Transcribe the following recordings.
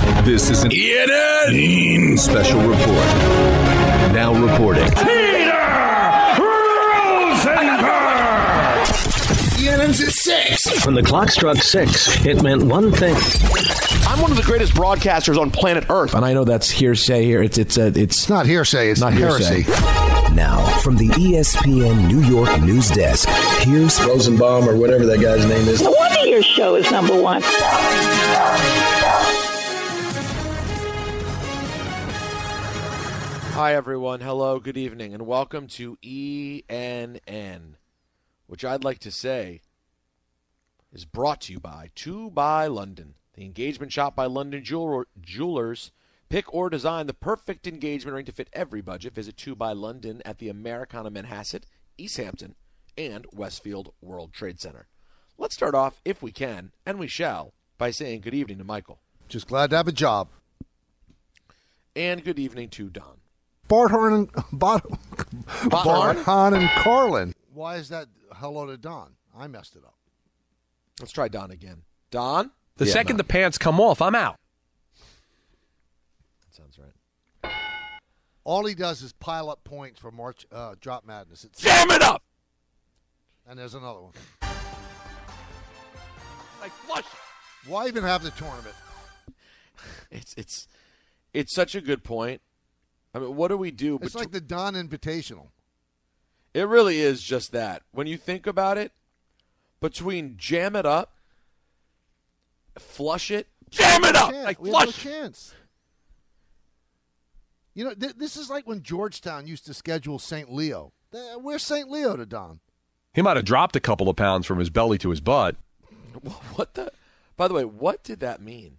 This is an ENN Special Report. Now reporting. Peter Rosenberg! ENN's at 6. When the clock struck 6, it meant one thing. I'm one of the greatest broadcasters on planet Earth. And I know that's hearsay here. It's not hearsay. It's not heresy. hearsay. Now, from the ESPN New York news desk, here's Rosenbaum or whatever that guy's name is. No wonder your show is number one. Hi, everyone. Hello, good evening, and welcome to ENN, which I'd like to say is brought to you by 2 by London, the engagement shop by London Jewelers. Pick or design the perfect engagement ring to fit every budget. Visit 2 by London at the Americana Manhasset, East Hampton, and Westfield World Trade Center. Let's start off, if we can, and we shall, by saying good evening to Michael. Just glad to have a job. And good evening to Don. Barthorn and Carlin. Why is that hello to Don? I messed it up. Let's try Don again. Don? The second the pants come off, I'm out. That sounds right. All he does is pile up points for March Drop Madness. Jam it up! And there's another one. Like flush it. Why even have the tournament? It's such a good point. I mean, what do we do? It's like the Don Invitational. It really is just that. When you think about it, between jam it up, flush it, jam it up, like we flush. Have no chance. You know, this is like when Georgetown used to schedule St. Leo. Where's St. Leo to Don? He might have dropped a couple of pounds from his belly to his butt. What the? By the way, what did that mean?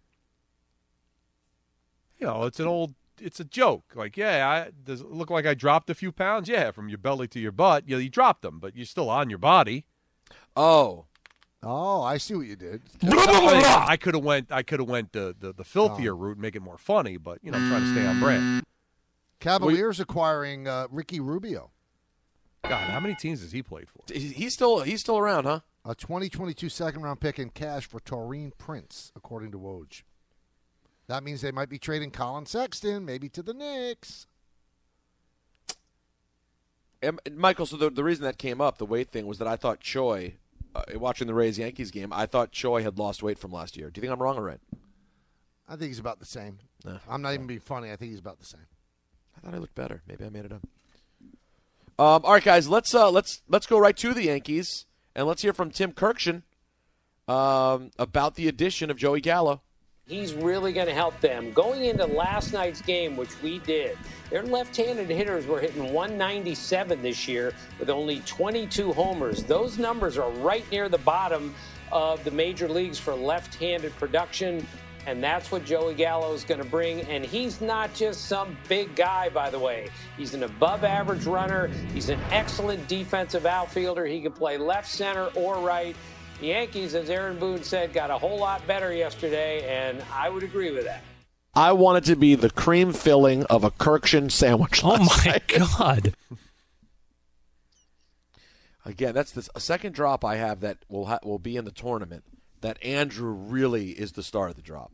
You know, it's a joke. Like, yeah, does it look like I dropped a few pounds? Yeah, from your belly to your butt. You dropped them, but you're still on your body. Oh, I see what you did. I could have went the filthier route and make it more funny, but I'm trying to stay on brand. Cavaliers acquiring Ricky Rubio. God, how many teams has he played for? He's still around, huh? A 2022 second-round pick in cash for Taurean Prince, according to Woj. That means they might be trading Colin Sexton, maybe to the Knicks. And Michael, so the reason that came up, the weight thing, was that I thought Choi, watching the Rays-Yankees game, I thought Choi had lost weight from last year. Do you think I'm wrong or right? I think he's about the same. I'm not even being funny. I think he's about the same. I thought I looked better. Maybe I made it up. All right, guys, let's go right to the Yankees, and let's hear from Tim Kurkjian about the addition of Joey Gallo. He's really going to help them. Going into last night's game, which we did, their left-handed hitters were hitting 197 this year with only 22 homers. Those numbers are right near the bottom of the major leagues for left-handed production, and that's what Joey Gallo is going to bring. And he's not just some big guy, by the way. He's an above-average runner. He's an excellent defensive outfielder. He can play left, center, or right. The Yankees, as Aaron Boone said, got a whole lot better yesterday, and I would agree with that. I want it to be the cream filling of a Kurkjian sandwich. Oh, my God. Again, that's a second drop I have that will be in the tournament, that Andrew really is the star of the drop.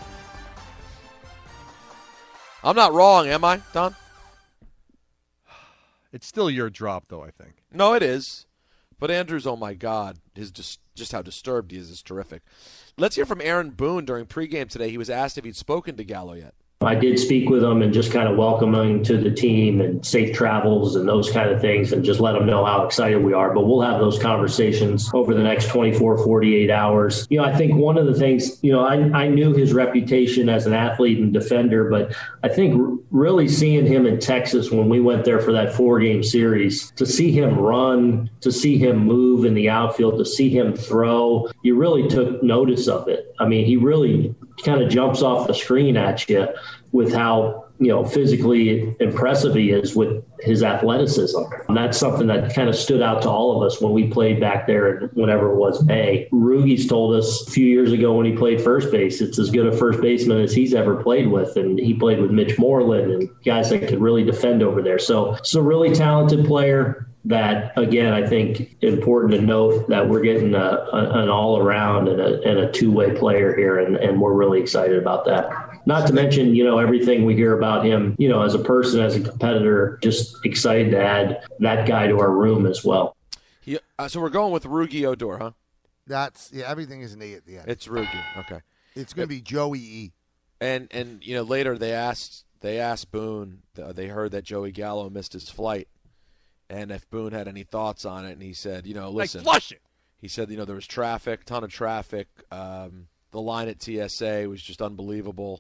I'm not wrong, am I, Don? It's still your drop, though, I think. No, it is. But Andrew's, oh, my God, just how disturbed he is terrific. Let's hear from Aaron Boone during pregame today. He was asked if he'd spoken to Gallo yet. I did speak with him and just kind of welcome him to the team and safe travels and those kind of things and just let him know how excited we are. But we'll have those conversations over the next 24, 48 hours. I think one of the things, I knew his reputation as an athlete and defender, but I think really seeing him in Texas when we went there for that 4-game series, to see him run, to see him move in the outfield, to see him throw, you really took notice of it. I mean, he really kind of jumps off the screen at you with how, physically impressive he is with his athleticism. And that's something that kind of stood out to all of us when we played back there, whenever it was May. Rugi's told us a few years ago when he played first base, it's as good a first baseman as he's ever played with. And he played with Mitch Moreland and guys that could really defend over there. So it's a really talented player. that, again, I think important to note that we're getting an all-around and a two-way player here, and we're really excited about that. Not to mention, everything we hear about him, as a person, as a competitor, just excited to add that guy to our room as well. So we're going with Rugi Odor, huh? Everything is an E at the end. It's Rugi. Okay. It's going to be Joey E. And later they asked Boone. They heard that Joey Gallo missed his flight, and if Boone had any thoughts on it, and he said, listen, flush it. He said, there was ton of traffic. The line at TSA was just unbelievable.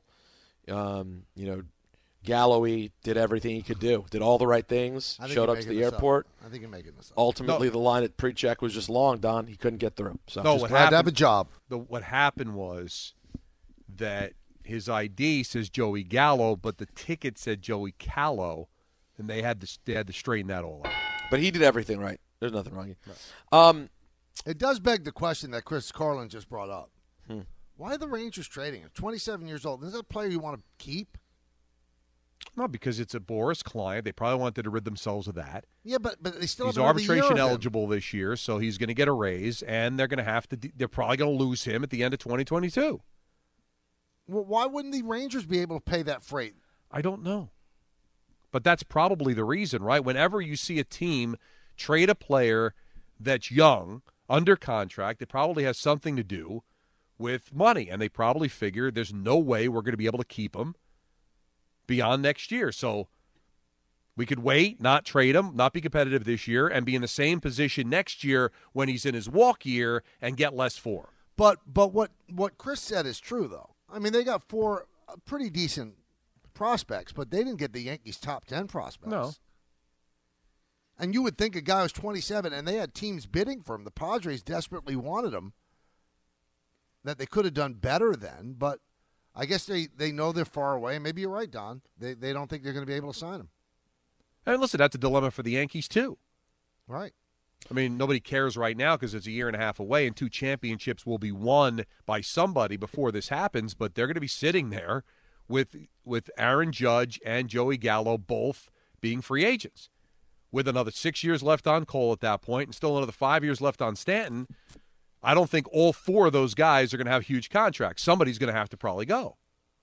Gallowy did everything he could do, did all the right things, showed up to the airport. I think you're making this up. Ultimately, the line at pre-check was just long, Don. He couldn't get through. So just glad to have a job. What happened was that his ID says Joey Gallo, but the ticket said Joey Callow, and they had to straighten that all out. But he did everything right. There's nothing wrong. Right. It does beg the question that Chris Carlin just brought up. Why are the Rangers trading him? 27 years old. Is that a player you want to keep? No, because it's a Boris client. They probably wanted to rid themselves of that. Yeah, but they still he's have another year of arbitration him. eligible this year, so he's going to get a raise, and they're going to have to. They're probably going to lose him at the end of 2022. Well, why wouldn't the Rangers be able to pay that freight? I don't know, but that's probably the reason, right? Whenever you see a team trade a player that's young under contract, it probably has something to do with money, and they probably figure there's no way we're going to be able to keep him beyond next year. So we could wait, not trade him, not be competitive this year, and be in the same position next year when he's in his walk year and get less for. But what Chris said is true, though. I mean, they got 4 pretty decent prospects, but they didn't get the Yankees' top 10 prospects. No. And you would think a guy was 27, and they had teams bidding for him. The Padres desperately wanted him, that they could have done better then, but I guess they know they're far away, and maybe you're right, Don. They don't think they're going to be able to sign him. And listen, that's a dilemma for the Yankees, too. Right. I mean, nobody cares right now because it's a year and a half away, and 2 championships will be won by somebody before this happens, but they're going to be sitting there with Aaron Judge and Joey Gallo both being free agents. With another 6 years left on Cole at that point and still another 5 years left on Stanton, I don't think all 4 of those guys are going to have huge contracts. Somebody's going to have to probably go.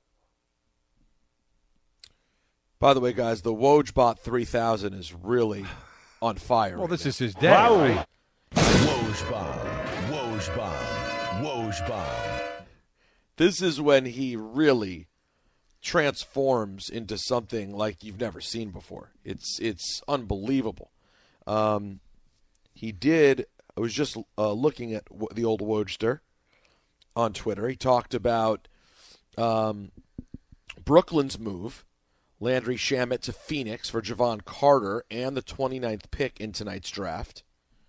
By the way, guys, the Wojbot 3000 is really on fire. Well, this now. is his day, right? Wojbot. This is when he really transforms into something like you've never seen before. It's unbelievable. He did. I was just looking at the old Wojster on Twitter. He talked about Brooklyn's move, Landry Shamet to Phoenix for Javon Carter and the 29th pick in tonight's draft.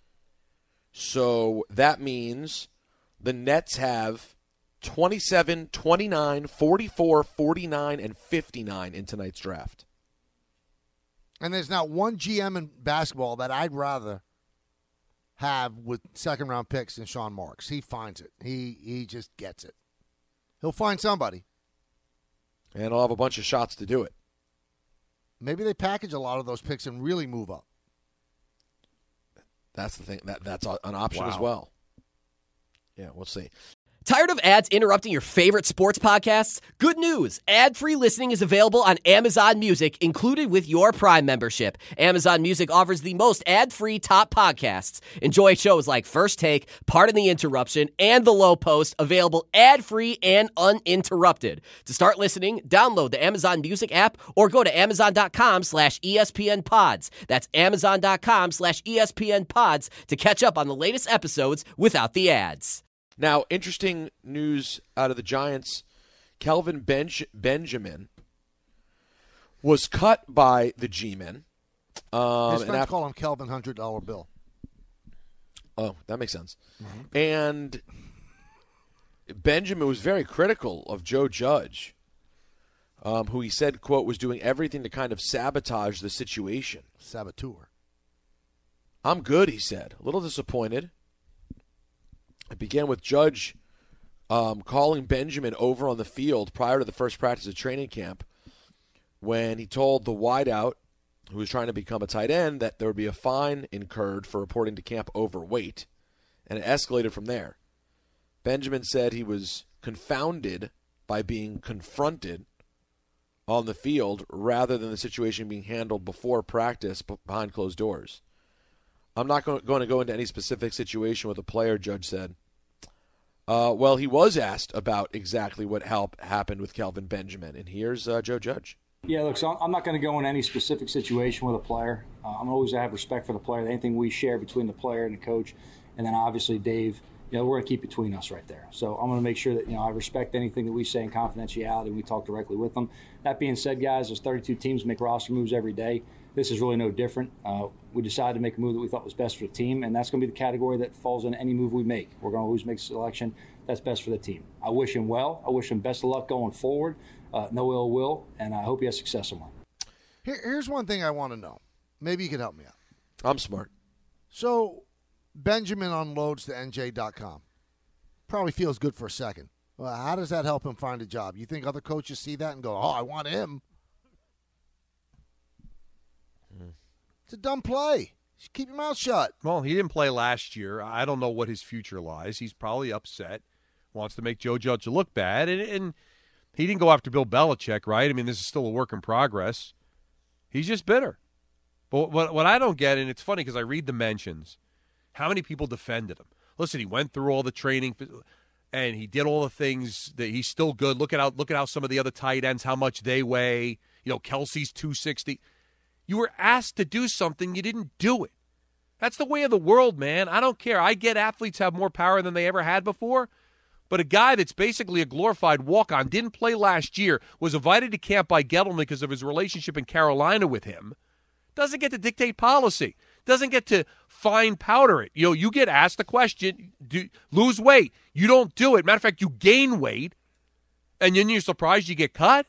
So that means the Nets have 27, 29, 44, 49, and 59 in tonight's draft. And there's not one GM in basketball that I'd rather have with second-round picks than Sean Marks. He finds it. He just gets it. He'll find somebody. And he'll have a bunch of shots to do it. Maybe they package a lot of those picks and really move up. That's the thing. That's an option as well. Yeah, we'll see. Tired of ads interrupting your favorite sports podcasts? Good news. Ad-free listening is available on Amazon Music, included with your Prime membership. Amazon Music offers the most ad-free top podcasts. Enjoy shows like First Take, Pardon the Interruption, and The Low Post, available ad-free and uninterrupted. To start listening, download the Amazon Music app or go to Amazon.com/ESPN Pods. That's Amazon.com/ESPN Pods to catch up on the latest episodes without the ads. Now, interesting news out of the Giants. Kelvin Benjamin was cut by the G-men. His friends call him Kelvin $100 bill. Oh, that makes sense. Mm-hmm. And Benjamin was very critical of Joe Judge, who he said, quote, was doing everything to kind of sabotage the situation. Saboteur. I'm good, he said. A little disappointed. It began with Judge calling Benjamin over on the field prior to the first practice of training camp when he told the wideout who was trying to become a tight end, that there would be a fine incurred for reporting to camp overweight, and it escalated from there. Benjamin said he was confounded by being confronted on the field rather than the situation being handled before practice behind closed doors. I'm not going to go into any specific situation with a player, Judge said. Well, he was asked about exactly what happened with Kelvin Benjamin, and here's Joe Judge. Yeah, look, so I'm not going to go in any specific situation with a player. I'm always have respect for the player. Anything we share between the player and the coach, and then obviously Dave, we're going to keep between us right there. So I'm going to make sure that, I respect anything that we say in confidentiality, and we talk directly with them. That being said, guys, there's 32 teams make roster moves every day. This is really no different. We decided to make a move that we thought was best for the team, and that's going to be the category that falls in any move we make. We're going to always make a selection that's best for the team. I wish him well. I wish him best of luck going forward. No ill will, and I hope he has success somewhere. Here's one thing I want to know. Maybe you can help me out. I'm smart. So Benjamin unloads to NJ.com. Probably feels good for a second. Well, how does that help him find a job? You think other coaches see that and go, oh, I want him? It's a dumb play. Just keep your mouth shut. Well, he didn't play last year. I don't know what his future lies. He's probably upset, wants to make Joe Judge look bad, and he didn't go after Bill Belichick, right? I mean, this is still a work in progress. He's just bitter. But what I don't get, and it's funny because I read the mentions, how many people defended him? Listen, he went through all the training, and he did all the things that he's still good. Look at how some of the other tight ends, how much they weigh. Kelsey's 260. You were asked to do something, you didn't do it. That's the way of the world, man. I don't care. I get athletes have more power than they ever had before. But a guy that's basically a glorified walk-on, didn't play last year, was invited to camp by Gettleman because of his relationship in Carolina with him, doesn't get to dictate policy, doesn't get to fine powder it. You get asked the question, lose weight. You don't do it. Matter of fact, you gain weight, and then you're surprised you get cut?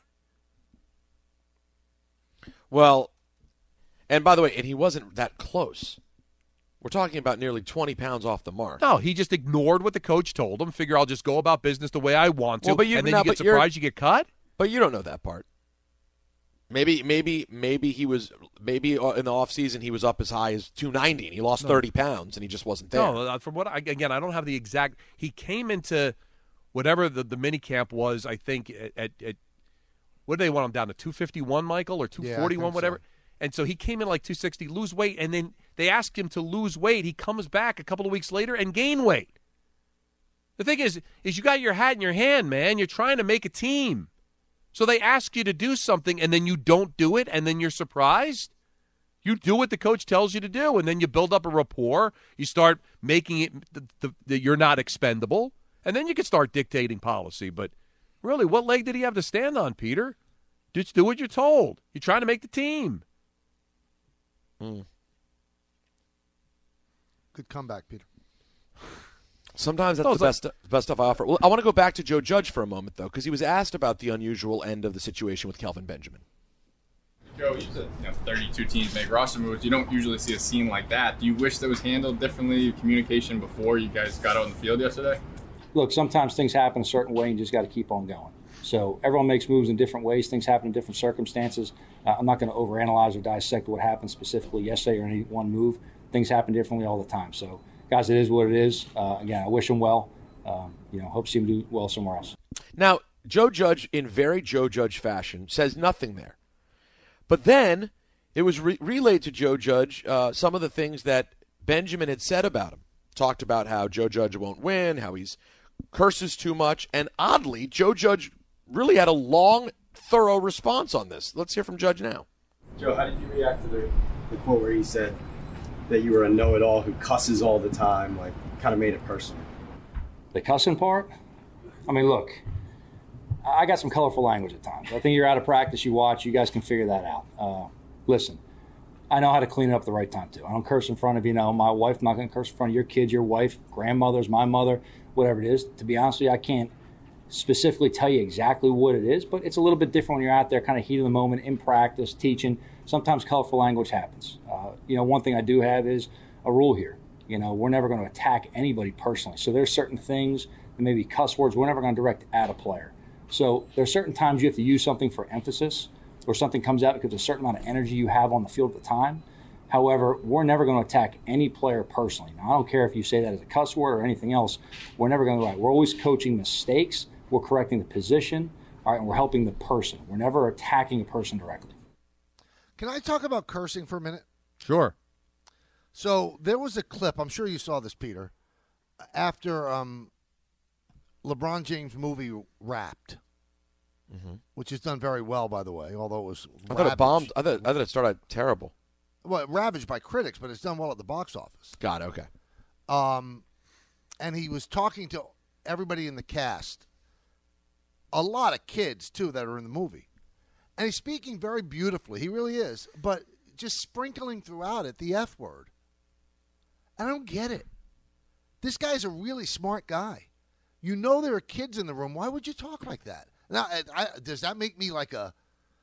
Well, and by the way, and he wasn't that close. We're talking about nearly 20 pounds off the mark. No, he just ignored what the coach told him. Figure I'll just go about business the way I want to, and then you get surprised you get cut? But you don't know that part. Maybe in the offseason he was up as high as 290 and he lost 30 pounds and he just wasn't there. No, from what I don't have the exact. He came into whatever the mini camp was. I think at what did they want him down to 251, Michael, or 241, whatever. So. And so he came in like 260, lose weight, and then they asked him to lose weight. He comes back a couple of weeks later and gain weight. The thing is you got your hat in your hand, man. You're trying to make a team. So they ask you to do something, and then you don't do it, and then you're surprised? You do what the coach tells you to do, and then you build up a rapport. You start making it that you're not expendable, and then you can start dictating policy. But really, what leg did he have to stand on, Peter? Just do what you're told. You're trying to make the team. Good comeback, Peter. Sometimes that's the best stuff I offer. Well, I want to go back to Joe Judge for a moment, though, because he was asked about the unusual end of the situation with Kelvin Benjamin. Joe, you said 32 teams make roster moves. You don't usually see a scene like that. Do you wish that was handled differently, communication before you guys got out in the field yesterday? Look, sometimes things happen a certain way and you just got to keep on going. So everyone makes moves in different ways. Things happen in different circumstances. I'm not going to overanalyze or dissect what happened specifically yesterday or any one move. Things happen differently all the time. So, guys, it is what it is. Again, I wish him well. Hope to see him do well somewhere else. Now, Joe Judge, in very Joe Judge fashion, says nothing there. But then it was relayed to Joe Judge some of the things that Benjamin had said about him. Talked about how Joe Judge won't win, how he's curses too much. And oddly, Joe Judge really had a long, thorough response on this. Let's hear from Judge now. Joe, how did you react to the quote where he said that you were a know-it-all who cusses all the time, like kind of made it personal? The cussing part? I mean, look, I got some colorful language at times. I think you're out of practice, you watch, you guys can figure that out. Listen, I know how to clean it up the right time, too. I don't curse in front of, my wife. I'm not going to curse in front of your kids, your wife, grandmothers, my mother, whatever it is. To be honest with you, I can't specifically tell you exactly what it is, but it's a little bit different when you're out there kind of heat of the moment in practice, teaching. Sometimes colorful language happens. One thing I do have is a rule here. We're never going to attack anybody personally. So there's certain things, that maybe cuss words, we're never going to direct at a player. So there's certain times you have to use something for emphasis. or something comes out because of a certain amount of energy you have on the field at the time. However, we're never going to attack any player personally. Now, I don't care if you say that as a cuss word or anything else. We're never going to lie. We're always coaching mistakes. We're correcting the position, all right, and we're helping the person. We're never attacking a person directly. Can I talk about cursing for a minute? Sure. So there was a clip, I'm sure you saw this, Peter, after LeBron James' movie Wrapped, which has done very well, by the way, although it was I thought it bombed. I thought it started terrible. Well, ravaged by critics, but it's done well at the box office. Got it, okay. And he was talking to everybody in the cast, a lot of kids, too, that are in the movie. And he's speaking very beautifully. He really is. But just sprinkling throughout it the F word. I don't get it. This guy's a really smart guy. You know there are kids in the room. Why would you talk like that? Now, does that make me like an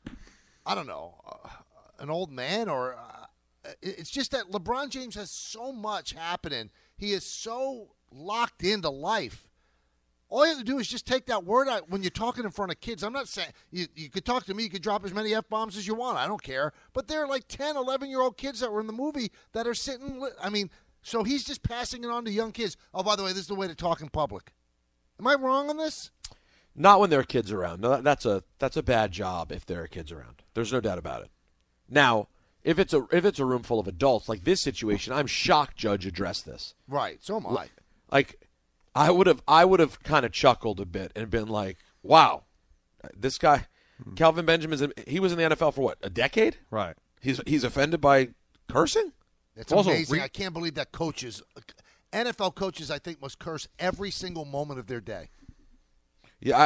old man? Or it's just that LeBron James has so much happening. He is so locked into life. All you have to do is just take that word out when you're talking in front of kids. I'm not saying you could talk to me. You could drop as many F-bombs as you want. I don't care. But there are like 10, 11-year-old kids that were in the movie that are sitting. So he's just passing it on to young kids. Oh, by the way, this is the way to talk in public. Am I wrong on this? Not when there are kids around. No, that's a bad job if there are kids around. There's no doubt about it. Now, if it's a room full of adults like this situation, I'm shocked Judge addressed this. Right. So am I. Like, I would have kind of chuckled a bit and been like, "Wow, this guy, Calvin Benjamin, he was in the NFL for what, a decade? Right. He's offended by cursing. It's amazing. I can't believe that NFL coaches, I think, must curse every single moment of their day. Yeah,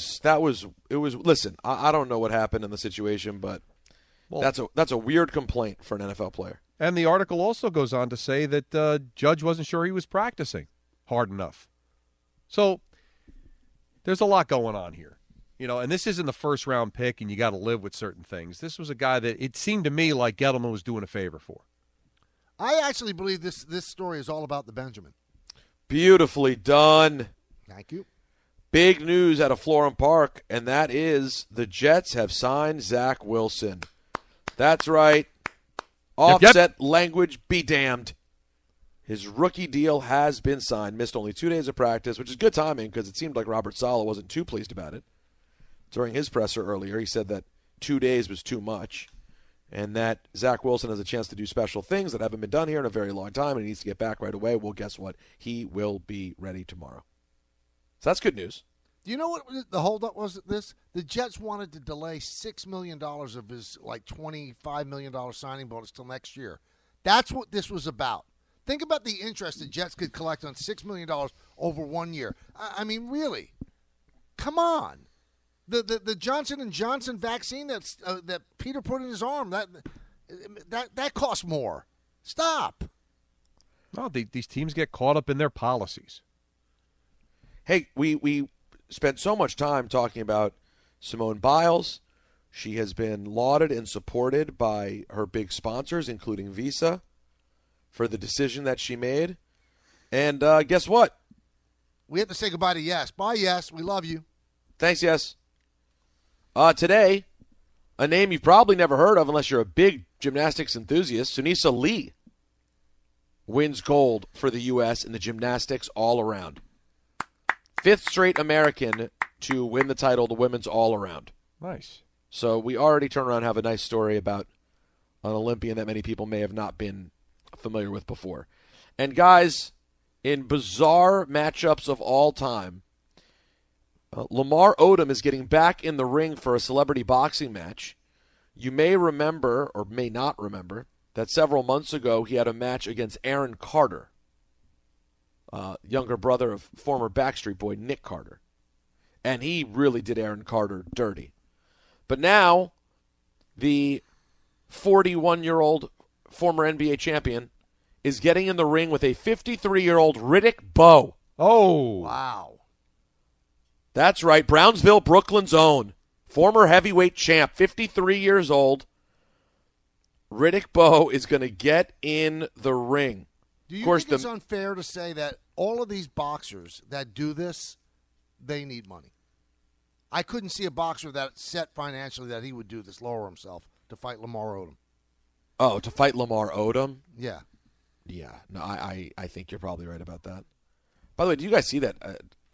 listen, I don't know what happened in the situation, but that's a weird complaint for an NFL player. And the article also goes on to say that Judge wasn't sure he was practicing hard enough. So there's a lot going on here. And this isn't the first-round pick, and you got to live with certain things. This was a guy that it seemed to me like Gettleman was doing a favor for. I actually believe this story is all about the Benjamin. Beautifully done. Thank you. Big news out of Florham Park, and that is the Jets have signed Zach Wilson. That's right. Offset language be damned. His rookie deal has been signed. Missed only 2 days of practice, which is good timing because it seemed like Robert Saleh wasn't too pleased about it. During his presser earlier, he said that 2 days was too much and that Zach Wilson has a chance to do special things that haven't been done here in a very long time and he needs to get back right away. Well, guess what? He will be ready tomorrow. So that's good news. Do you know what the holdup was at this? The Jets wanted to delay $6 million of his $25 million signing bonus till next year. That's what this was about. Think about the interest the Jets could collect on $6 million over 1 year. I mean, really? Come on. The Johnson & Johnson vaccine that Peter put in his arm, that costs more. Stop. No, these teams get caught up in their policies. Hey, we spent so much time talking about Simone Biles. She has been lauded and supported by her big sponsors, including Visa, for the decision that she made. And guess what? We have to say goodbye to Yes. Bye, Yes. We love you. Thanks, Yes. Today, a name you've probably never heard of unless you're a big gymnastics enthusiast, Sunisa Lee wins gold for the U.S. in the gymnastics all-around. 5th straight American to win the title, the women's all-around. Nice. So we already turn around and have a nice story about an Olympian that many people may have not been familiar with before. And guys, in bizarre matchups of all time, Lamar Odom is getting back in the ring for a celebrity boxing match. You may remember, or may not remember, that several months ago he had a match against Aaron Carter, younger brother of former Backstreet Boy Nick Carter. And he really did Aaron Carter dirty. But now, the 41-year-old former NBA champion is getting in the ring with a 53-year-old Riddick Bowe. Oh. Wow. That's right, Brownsville, Brooklyn's own. Former heavyweight champ, 53 years old. Riddick Bowe is going to get in the ring. Do you think it's unfair to say that all of these boxers that do this, they need money? I couldn't see a boxer that set financially that he would do this, lower himself to fight Lamar Odom. Oh, to fight Lamar Odom? Yeah. Yeah. No, I think you're probably right about that. By the way, do you guys see that?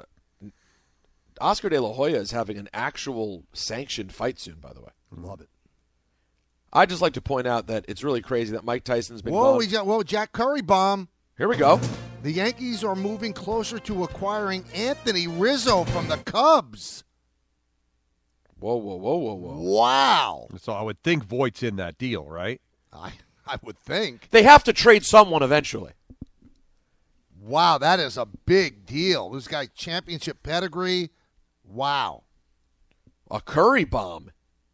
Oscar De La Hoya is having an actual sanctioned fight soon, by the way. Love it. I'd just like to point out that it's really crazy that Mike Tyson's been Jack Curry bomb. Here we go. The Yankees are moving closer to acquiring Anthony Rizzo from the Cubs. Whoa. Wow. So I would think Voigt's in that deal, right? I would think. They have to trade someone eventually. Wow, that is a big deal. This guy, championship pedigree. Wow. A Curry bomb.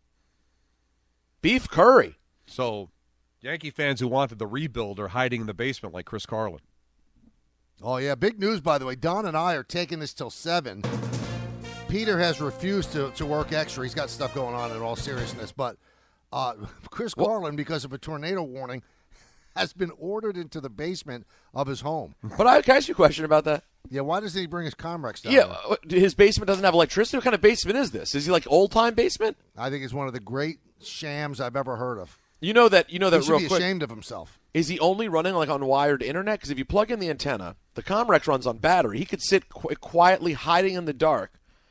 Beef Curry. So Yankee fans who wanted the rebuild are hiding in the basement like Chris Carlin. Oh, yeah. Big news, by the way. Don and I are taking this till 7. Peter has refused to work extra. He's got stuff going on in all seriousness. But Chris Carlin, because of a tornado warning, has been ordered into the basement of his home. But can I ask you a question about that? Yeah, why doesn't he bring his Comrex down? Yeah, his basement doesn't have electricity. What kind of basement is this? Is he like old-time basement? I think it's one of the great shams I've ever heard of. You know that he real should be quick. ashamed of himself. Is he only running like on wired internet? Because if you plug in the antenna, the Comrex runs on battery. He could sit quietly hiding in the dark.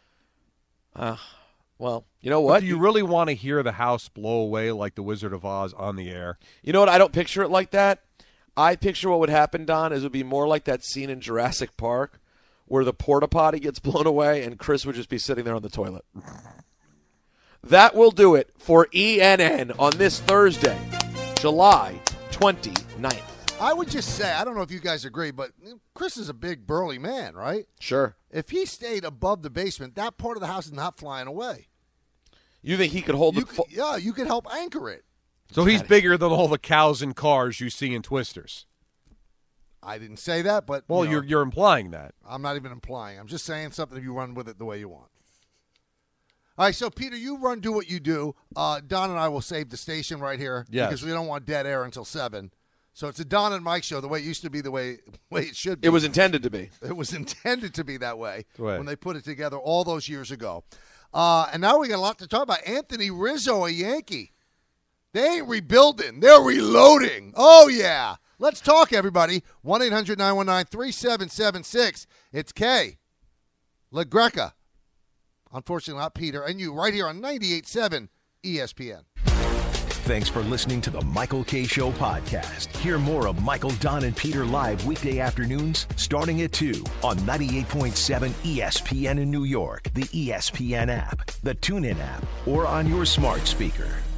Well, you know what? But do you really want to hear the house blow away like the Wizard of Oz on the air? You know what? I don't picture it like that. I picture what would happen, Don, is it would be more like that scene in Jurassic Park where the porta potty gets blown away and Chris would just be sitting there on the toilet. That will do it for ENN on this Thursday, July 29th. I would just say, I don't know if you guys agree, but Chris is a big, burly man, right? Sure. If he stayed above the basement, that part of the house is not flying away. You think he could hold Yeah, you could help anchor it. So he's bigger than all the cows and cars you see in Twisters. I didn't say that, but... Well, you're implying that. I'm not even implying. I'm just saying something if you run with it the way you want. All right, so, Peter, you do what you do. Don and I will save the station right here because we don't want dead air until 7. So it's a Don and Mike show the way it used to be, the way it should be. It was intended to be. It was intended to be that way Right. when they put it together all those years ago. And now we got a lot to talk about. Anthony Rizzo, a Yankee. They ain't rebuilding. They're reloading. Oh, yeah. Let's talk, everybody. 1-800-919-3776. It's Kay, LaGreca. Unfortunately, not Peter. And you right here on 98.7 ESPN. Thanks for listening to the Michael Kay Show podcast. Hear more of Michael, Don, and Peter live weekday afternoons starting at 2 on 98.7 ESPN in New York, the ESPN app, the TuneIn app, or on your smart speaker.